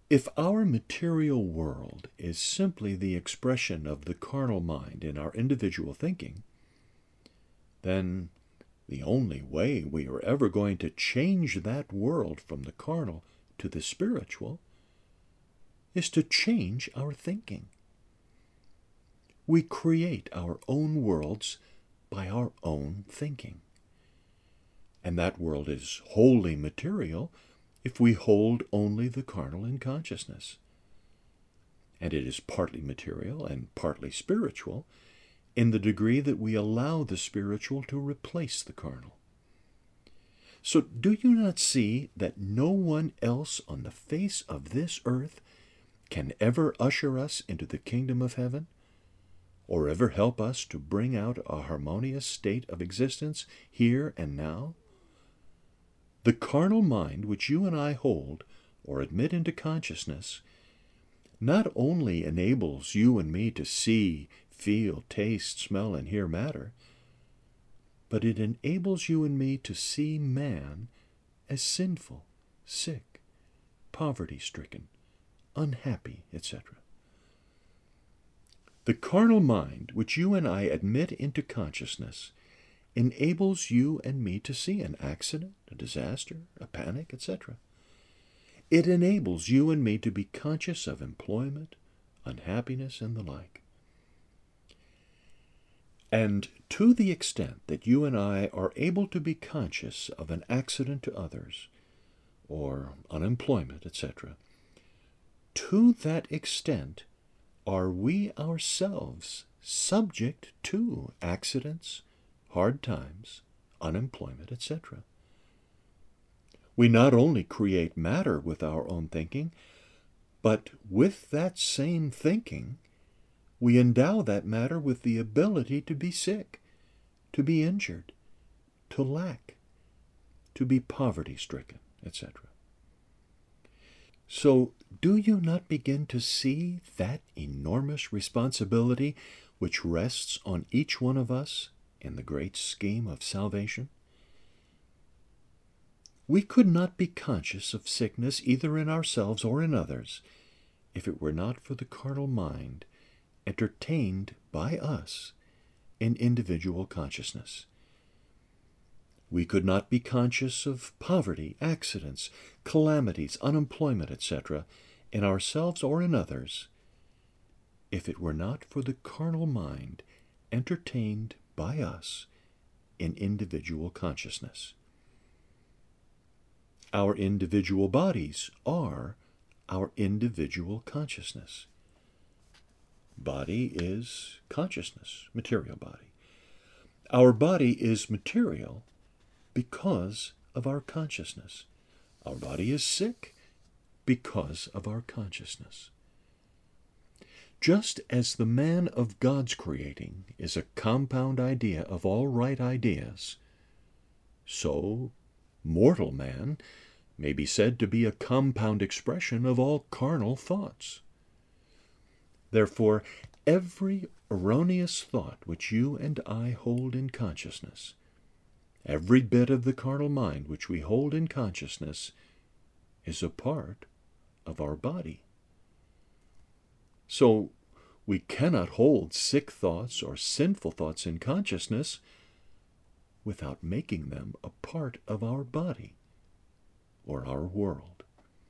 If our material world is simply the expression of the carnal mind in our individual thinking, then the only way we are ever going to change that world from the carnal to the spiritual is to change our thinking. We create our own worlds by our own thinking. And that world is wholly material if we hold only the carnal in consciousness. And it is partly material and partly spiritual in the degree that we allow the spiritual to replace the carnal. So do you not see that no one else on the face of this earth can ever usher us into the kingdom of heaven, or ever help us to bring out a harmonious state of existence here and now? The carnal mind which you and I hold or admit into consciousness not only enables you and me to see, feel, taste, smell, and hear matter, but it enables you and me to see man as sinful, sick, poverty-stricken, unhappy, etc. The carnal mind which you and I admit into consciousness enables you and me to see an accident, a disaster, a panic, etc. It enables you and me to be conscious of employment, unhappiness, and the like. And to the extent that you and I are able to be conscious of an accident to others, or unemployment, etc., to that extent are we ourselves subject to accidents, hard times, unemployment, etc. We not only create matter with our own thinking, but with that same thinking, we endow that matter with the ability to be sick, to be injured, to lack, to be poverty-stricken, etc. So, do you not begin to see that enormous responsibility which rests on each one of us in the great scheme of salvation? We could not be conscious of sickness either in ourselves or in others if it were not for the carnal mind entertained by us in individual consciousness. We could not be conscious of poverty, accidents, calamities, unemployment, etc., in ourselves or in others, if it were not for the carnal mind entertained by us in individual consciousness. Our individual bodies are our individual consciousness. Body is consciousness, material body. Our body is material because of our consciousness. Our body is sick because of our consciousness. Just as the man of God's creating is a compound idea of all right ideas, so mortal man may be said to be a compound expression of all carnal thoughts. Therefore, every erroneous thought which you and I hold in consciousness, every bit of the carnal mind which we hold in consciousness, is a part of our body. So, we cannot hold sick thoughts or sinful thoughts in consciousness without making them a part of our body or our world.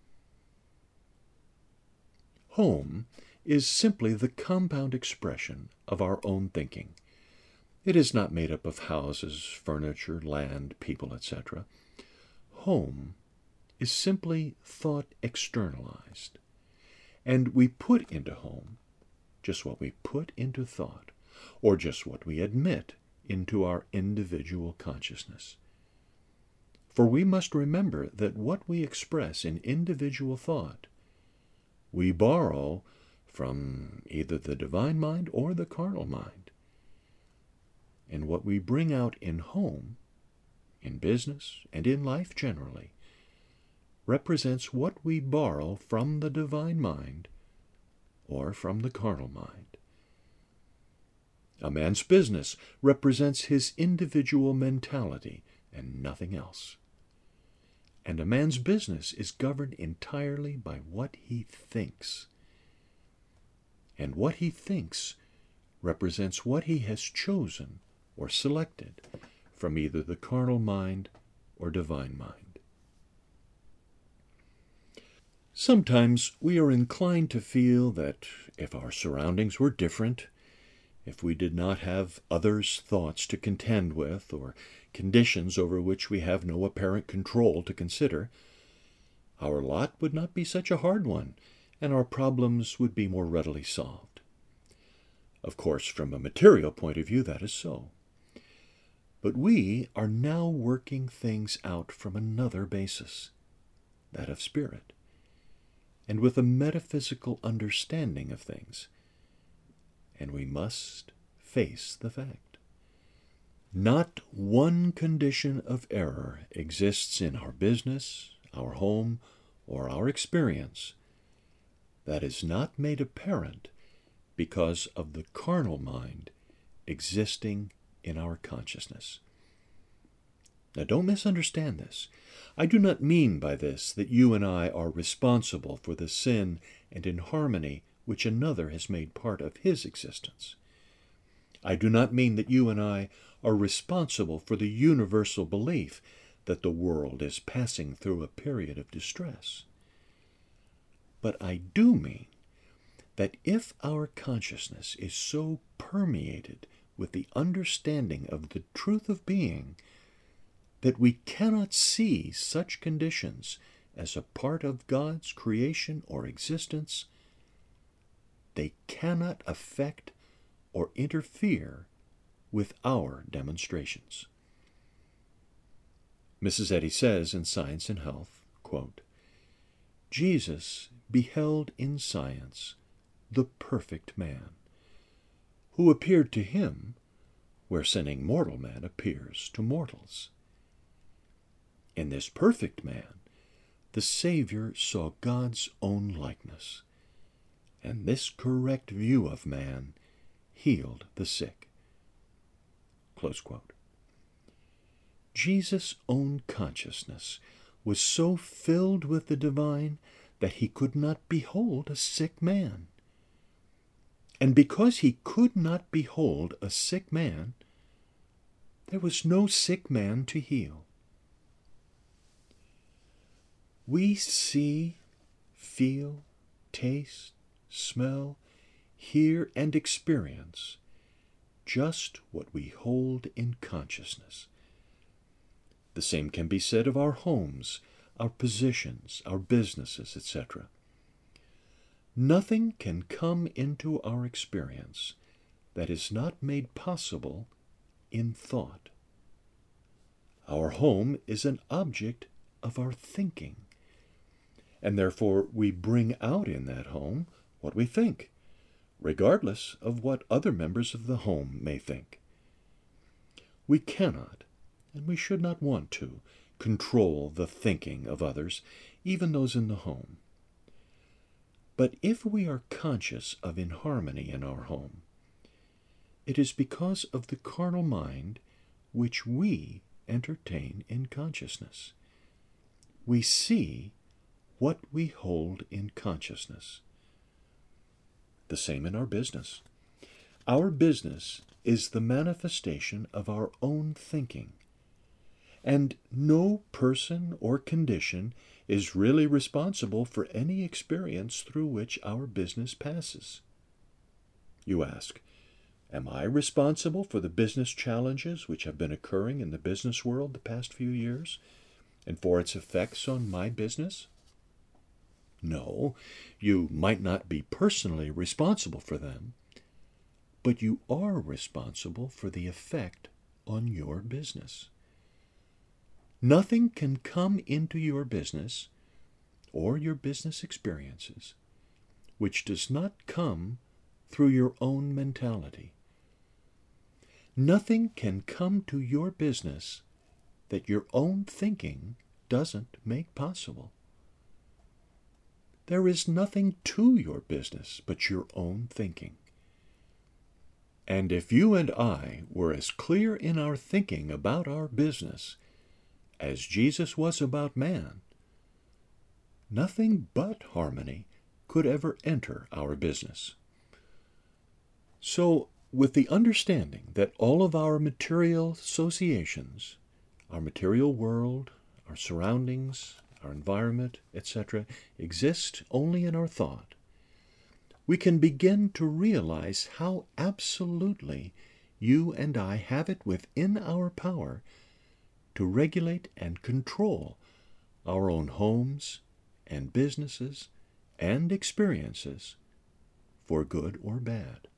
Home is simply the compound expression of our own thinking. It is not made up of houses, furniture, land, people, etc. Home is simply thought externalized, and we put into home just what we put into thought, or just what we admit into our individual consciousness. For we must remember that what we express in individual thought, we borrow from either the divine mind or the carnal mind. And what we bring out in home, in business, and in life generally, represents what we borrow from the divine mind or from the carnal mind. A man's business represents his individual mentality and nothing else. and a man's business is governed entirely by what he thinks. And what he thinks represents what he has chosen or selected from either the carnal mind or divine mind. Sometimes we are inclined to feel that if our surroundings were different, if we did not have others' thoughts to contend with, or conditions over which we have no apparent control to consider, our lot would not be such a hard one, and our problems would be more readily solved. Of course, from a material point of view, that is so. But we are now working things out from another basis, that of spirit, and with a metaphysical understanding of things. And we must face the fact. Not one condition of error exists in our business, our home, or our experience that is not made apparent because of the carnal mind existing in our consciousness. Now, don't misunderstand this. I do not mean by this that you and I are responsible for the sin and inharmony which another has made part of his existence. I do not mean that you and I are responsible for the universal belief that the world is passing through a period of distress. But I do mean that if our consciousness is so permeated with the understanding of the truth of being that we cannot see such conditions as a part of God's creation or existence, they cannot affect or interfere with our demonstrations. Mrs. Eddy says in Science and Health, quote, Jesus beheld in science the perfect man, who appeared to him where sinning mortal man appears to mortals. In this perfect man, the Savior saw God's own likeness, and this correct view of man healed the sick. Close quote. Jesus' own consciousness was so filled with the divine that he could not behold a sick man. And because he could not behold a sick man, there was no sick man to heal. We see, feel, taste, smell, hear, and experience just what we hold in consciousness. The same can be said of our homes, our positions, our businesses, etc. Nothing can come into our experience that is not made possible in thought. Our home is an object of our thinking, and therefore we bring out in that home what we think, regardless of what other members of the home may think. We cannot, and we should not want to, control the thinking of others, even those in the home. But if we are conscious of inharmony in our home, it is because of the carnal mind which we entertain in consciousness. We see what we hold in consciousness. The same in our business. Our business is the manifestation of our own thinking, and no person or condition is really responsible for any experience through which our business passes. You ask, am I responsible for the business challenges which have been occurring in the business world the past few years, and for its effects on my business? No, you might not be personally responsible for them, but you are responsible for the effect on your business. Nothing can come into your business or your business experiences which does not come through your own mentality. Nothing can come to your business that your own thinking doesn't make possible. There is nothing to your business but your own thinking. And if you and I were as clear in our thinking about our business as Jesus was about man, nothing but harmony could ever enter our business. So, with the understanding that all of our material associations, our material world, our surroundings, our environment, etc., exist only in our thought, we can begin to realize how absolutely you and I have it within our power to regulate and control our own homes and businesses and experiences for good or bad.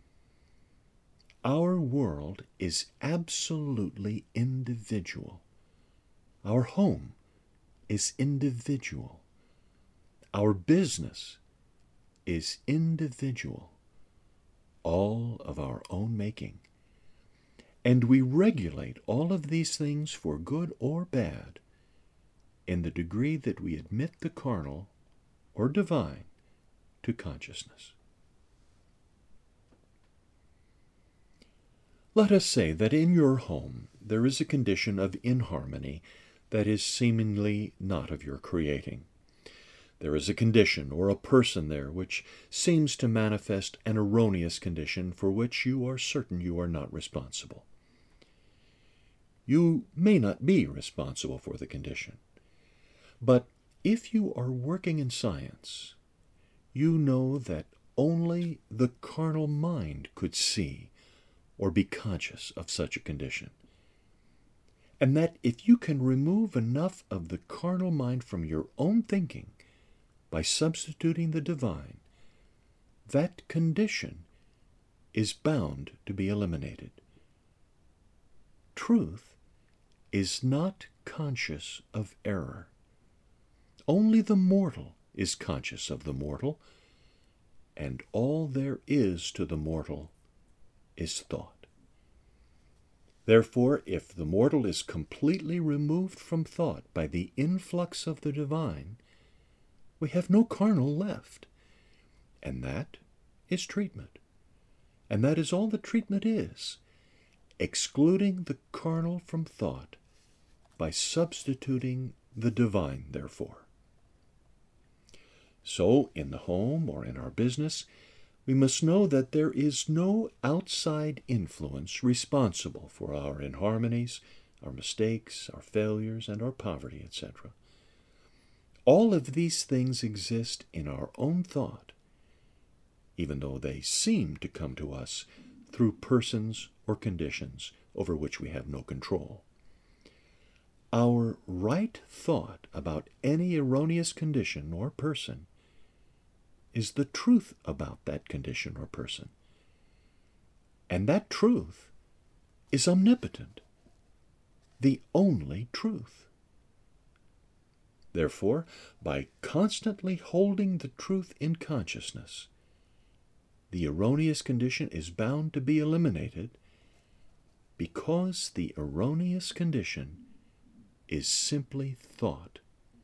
Our world is absolutely individual. Our home is individual. Our business is individual, all of our own making. And we regulate all of these things for good or bad in the degree that we admit the carnal or divine to consciousness. Let us say that in your home there is a condition of inharmony that is seemingly not of your creating. There is a condition or a person there which seems to manifest an erroneous condition for which you are certain you are not responsible. You may not be responsible for the condition, but if you are working in science, you know that only the carnal mind could see or be conscious of such a condition, and that if you can remove enough of the carnal mind from your own thinking by substituting the divine, that condition is bound to be eliminated. Truth is not conscious of error. Only the mortal is conscious of the mortal, and all there is to the mortal is thought. Therefore, if the mortal is completely removed from thought by the influx of the divine, we have no carnal left, and that is treatment. And that is all the treatment is, excluding the carnal from thought by substituting the divine therefore. So, in the home or in our business, we must know that there is no outside influence responsible for our inharmonies, our mistakes, our failures, and our poverty, etc. All of these things exist in our own thought, even though they seem to come to us through persons or conditions over which we have no control. Our right thought about any erroneous condition or person is the truth about that condition or person. And that truth is omnipotent, the only truth. Therefore, by constantly holding the truth in consciousness, the erroneous condition is bound to be eliminated, because the erroneous condition is simply thought.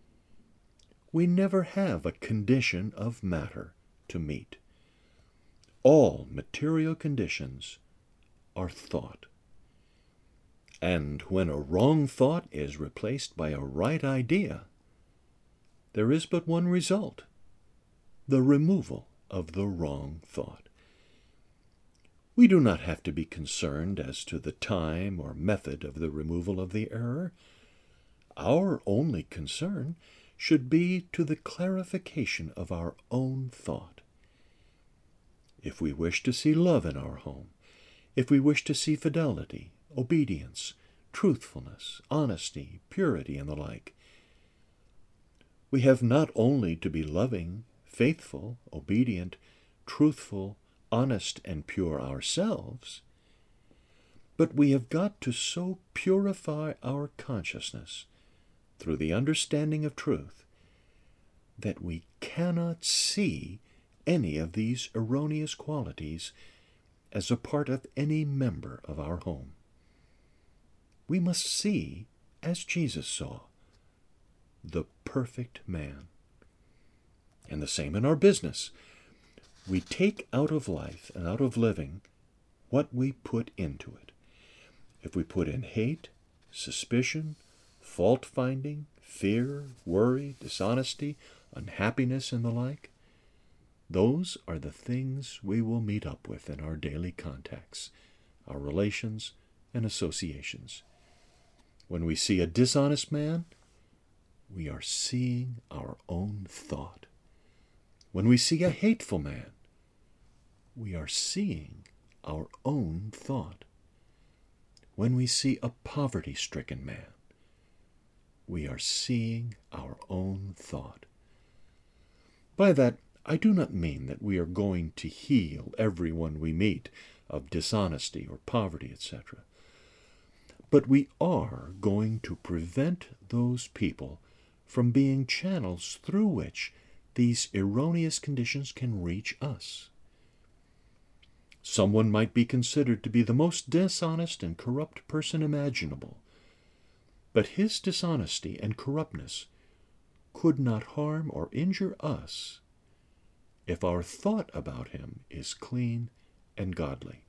We never have a condition of matter to meet. All material conditions are thought. And when a wrong thought is replaced by a right idea, there is but one result: the removal of the wrong thought. We do not have to be concerned as to the time or method of the removal of the error. Our only concern should be to the clarification of our own thought. If we wish to see love in our home, if we wish to see fidelity, obedience, truthfulness, honesty, purity, and the like, we have not only to be loving, faithful, obedient, truthful, honest, and pure ourselves, but we have got to so purify our consciousness through the understanding of truth that we cannot see any of these erroneous qualities as a part of any member of our home. We must see as Jesus saw, the perfect man. And the same in our business. We take out of life and out of living what we put into it. If we put in hate, suspicion, fault-finding, fear, worry, dishonesty, unhappiness, and the like, those are the things we will meet up with in our daily contacts, our relations and associations. When we see a dishonest man, we are seeing our own thought. When we see a hateful man, we are seeing our own thought. When we see a poverty-stricken man, we are seeing our own thought. By that, I do not mean that we are going to heal everyone we meet of dishonesty or poverty, etc. But we are going to prevent those people from being channels through which these erroneous conditions can reach us. Someone might be considered to be the most dishonest and corrupt person imaginable, but his dishonesty and corruptness could not harm or injure us if our thought about him is clean and godly.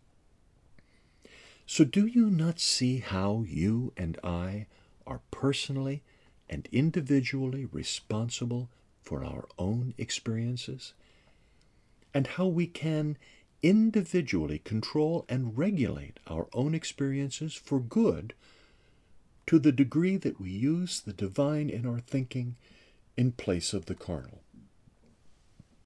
So do you not see how you and I are personally and individually responsible for our own experiences, and how we can individually control and regulate our own experiences for good to the degree that we use the divine in our thinking in place of the carnal?